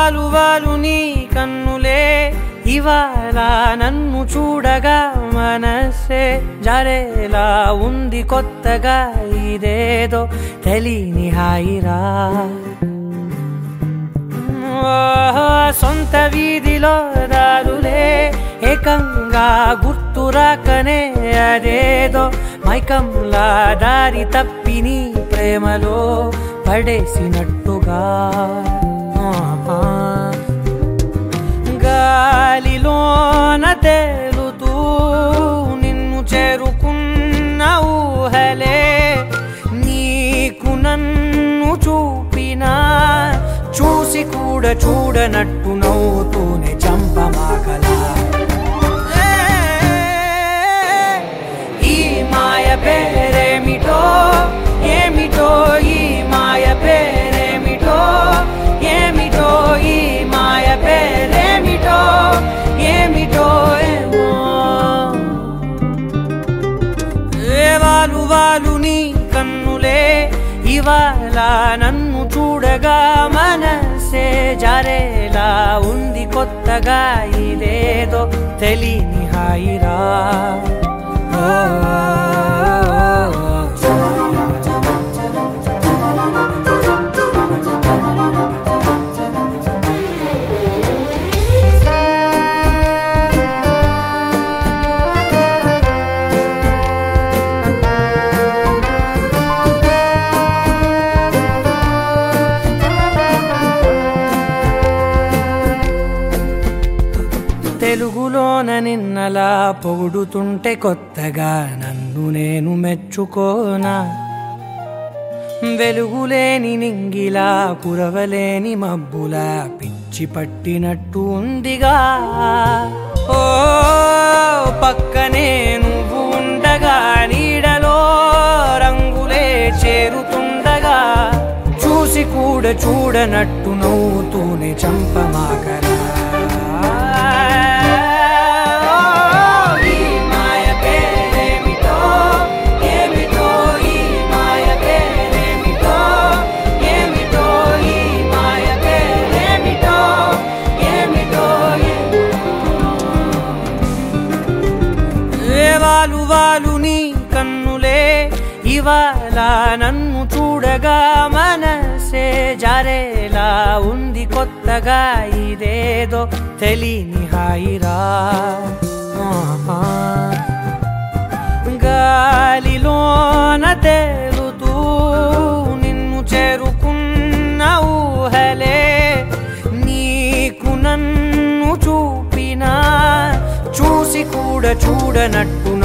వాలు వాలు నీ కన్నులే ఇవాళ నన్ను చూడగా మనసే జారేలా ఉంది కొత్తగా ఇదేదో తెలియని హాయిరా సొంత వీధిలో దారులే ఏకంగా గుర్తురాకనే అదేదో మైకంలా దారి తప్పి నీ ప్రేమలో పడేసినట్టుగా గాలిలోన తేలుతూ నిన్ను చేరుకున్న ఊహలే నీకు నన్ను చూపినా చూసి కూడా చూడనట్టు నవ్వుతూనే చంపమాగలా ఈ మాయ పేరేమిటో ఏమిటో ఈ మాయ పేరేమిటో ఏమిటో ఈ మాయ పేరేమిటో ఏమిటో ఏమో వాలు వాలు నీ కన్నులే ఇవాళ నన్ను చూడగా మనసే జారేలా ఉంది కొత్తగా ఇదేదో తెలియని హాయిరా తెలుగులోన నిన్నలా పొగుడుతుంటే కొత్తగా నన్ను నేను మెచ్చుకోనా వెలుగులేని నింగిలా కురవలేని మబ్బులా పిచ్చి పట్టినట్టు ఉందిగా ఓ పక్కనే నువ్వు ఉండగా నీడలో రంగులే చేరుతుండగా చూసి కూడా చూడనట్టు నవ్వుతూనే చంపమాగరా వాలు వాలు నీ కన్నులే ఇవాళ నన్ను చూడగా మనసే జారేలా ఉంది కొత్తగా ఇదేదో తెలియని హాయిరా గాలిలోన తేలుతూ నిన్ను చేరుకున్న ఊహలే నీకు నన్ను చూపినా చూసి కూడా చూడనట్టు